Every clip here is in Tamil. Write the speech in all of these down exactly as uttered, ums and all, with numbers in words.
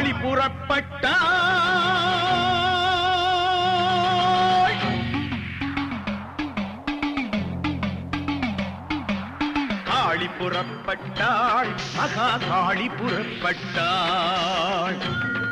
காளி புறப்பட்டாள் காளி புறப்பட்டாள் மகா காளி புறப்பட்டாள்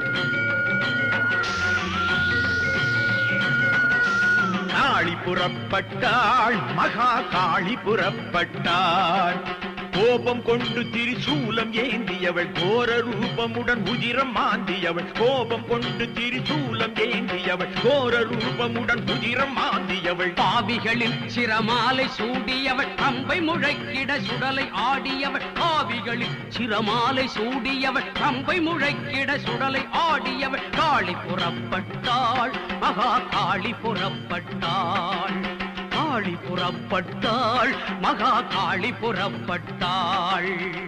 காளி புறப்பட்டாள் மகா காளி புறப்பட்டாள் கோபம் கொண்டு திரிசூலம் ஏந்தியவள் கோர ரூபமுடன் உதிரம் மாந்தியவள் கோபம் கொண்டு திரிசூலம் ஏந்தியவள் கோர ரூபமுடன் உதிரம் மாந்தியவள் பாவிகளில் சிரமாலை சூடியவள் அம்பை முழைக்கிட சுடலை ஆடியவள் பாவிகளில் சிரமாலை சூடியவள் அம்பை முழைக்கிட சுடலை ஆடியவள் காளி புறப்பட்டாள் மகா காளி புறப்பட்டாள் காளி புறப்பட்டாள் மகா காளி புறப்பட்டாள்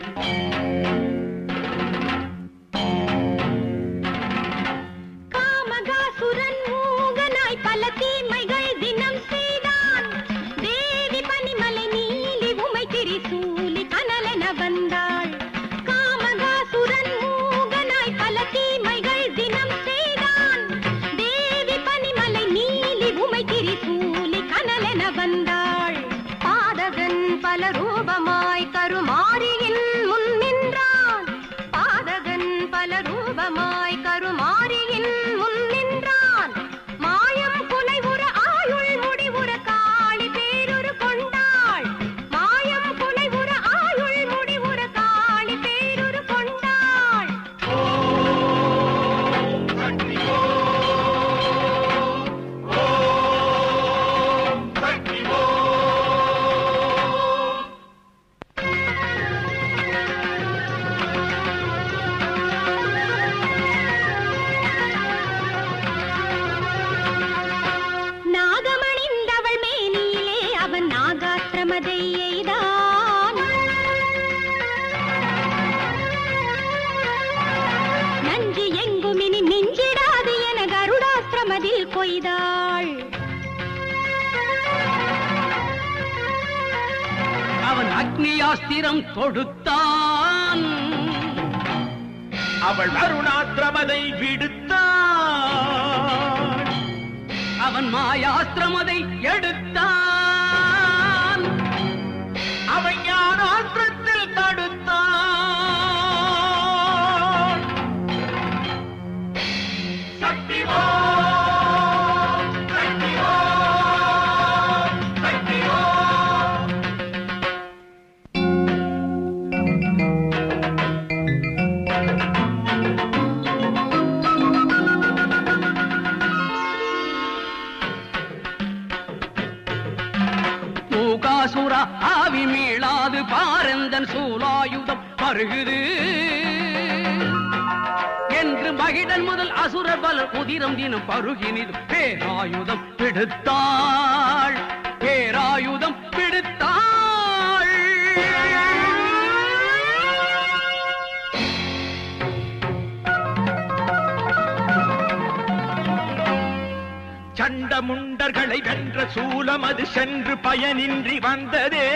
காமகாசுரன் மூகனாய் பல தீமைகள் தினம் செய்தான் தேவி பனிமலை நீலி உமை திரிசூலி கனலென வந்தாள் காமகாசுரன் மூகனாய் பல தீமைகள் தினம் செய்தான் தேவி பனிமலை நீலி உமை திரிசூலி கனலென வந்தாள் பாதகன் பல ரூபமாய் கருமாரியின் முன் நின்றான் பாதகன் பல ரூபமாய் கருமாரியின் முன் நின்றான் மாயம் புனைவுற ஆயுள் முடிவுற காளி பேருரு கொண்டாள் மாயம் புனைவுற ஆயுள் முடிவுற காளி பேருரு கொண்டாள் நாகமணிந்தவள் மேனியிலே அவன் நாகாசிரமதை எய்தான் நஞ்சு எங்குமினி மிஞ்சிடாது என கருடாசிரமதில் கொய்தாள் அவன் அக்னியாஸ்திரம் தொடுத்தான் அவள் வருணாசிரமதை விடுத்தாள் அவன் மாயாஸ்திரமதை எடுத்தான் அவன் ஞானாஸ்திரத்தில் தடுத்தான் சக்திவான் சக்திவான் சக்திவான் மூகாசுரா ஆவி மீளாது பாரந்தன் சூலாயுதம் பருகுது என்று மகிடன் முதல் அசுரர் பலர் உதிரம் தினம் பருகினிது பேராயுதம் பிடித்தாள் பேராயுதம் பிடித்தாள் சண்டமுண்டர்களை வென்ற சூலம் அது சென்று பயனின்றி வந்ததே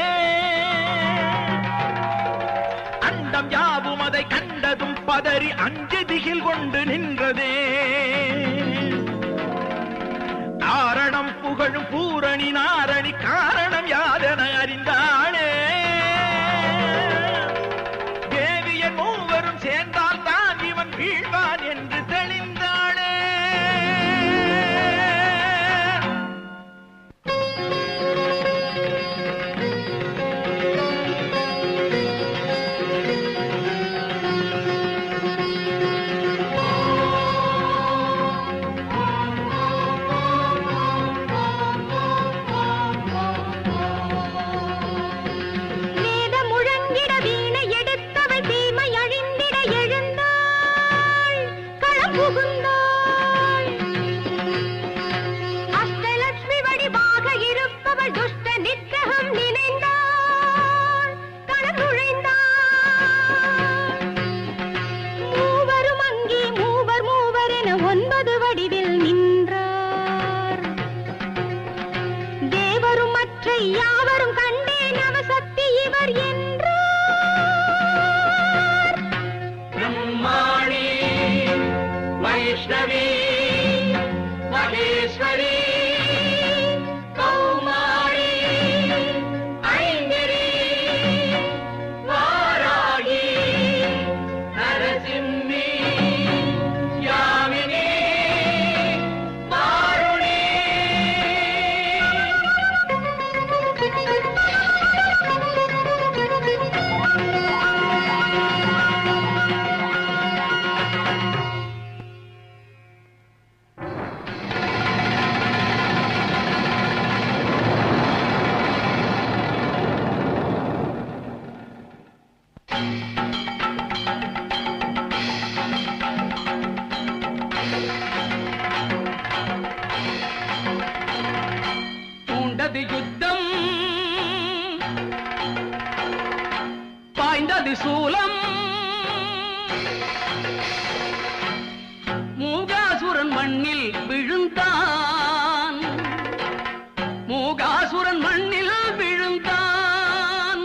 அண்டம் யாவும் அதை கண்டதும் பதறி அஞ்சு திகில் கொண்டு நின்றதே காரணம் புகழும் பூரணி நாரணி காரணம் யாதென அறிந்தாளே தேவியன் மூவரும் சேர்ந்தால் தான் இவன் வீழ்வான் என்று தெளிந்தாளே பாய்ந்தது சூலம் மூகாசுரன் மண்ணில் விழுந்தான் மூகாசுரன் மண்ணில் விழுந்தான்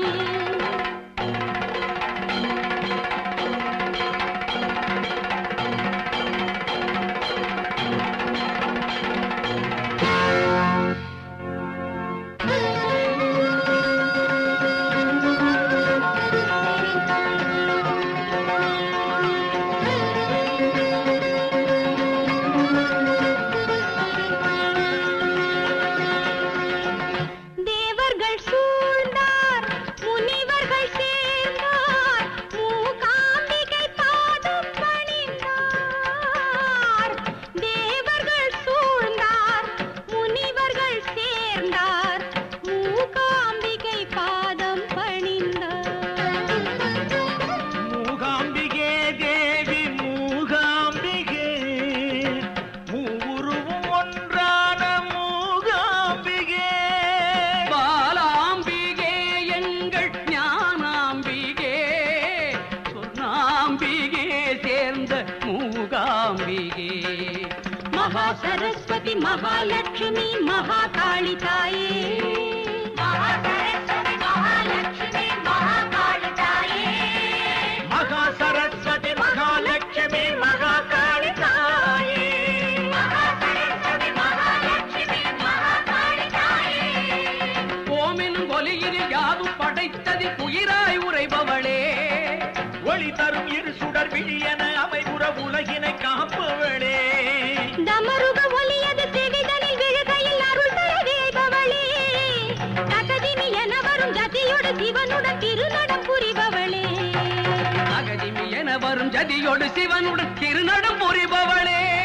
सरस्वती महालक्ष्मी महाकाली ताये महासरस्वती महालक्ष्मी महाकाली ताये महासरस्वती महालक्ष्मी महाकाली ताये महासरस्वती महालक्ष्मी महाकाली ताये ஓமெனும் ஒலியினில் யாவும் படைத்ததி உயிராய் உரைபவளே ஒளி தரும் இரு சுடர் விழியன அமைவுற உலகினை காப்பவளே தமருக ஒலியது செவிதனில் விழுகையில் அருள் தருவேபவளே தகதிமி என வரும் ஜதியோடு சிவனுடன் திருநடம் புரிபவளே அகதிமி என வரும் ஜதியோடு சிவனுடன் திருநடம் புரிபவளே